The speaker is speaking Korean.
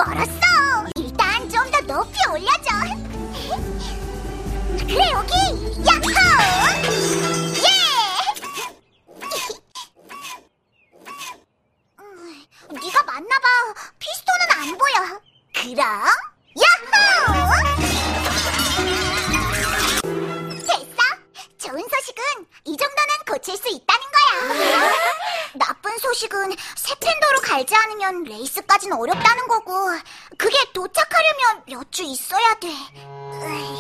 알았어. 일단 좀 더 높이 올려줘. 그래, 여기. 야호! 예! 네가 맞나봐. 피스톤은 안 보여. 그럼 야호! 됐어. 좋은 소식은 이 정도는 고칠 수 있다는 거야. 나쁜 소식은 세펜더로 갈지 않으면 레이스까지는 어렵다는 거고, 그게 도착하려면 몇 주 있어야 돼.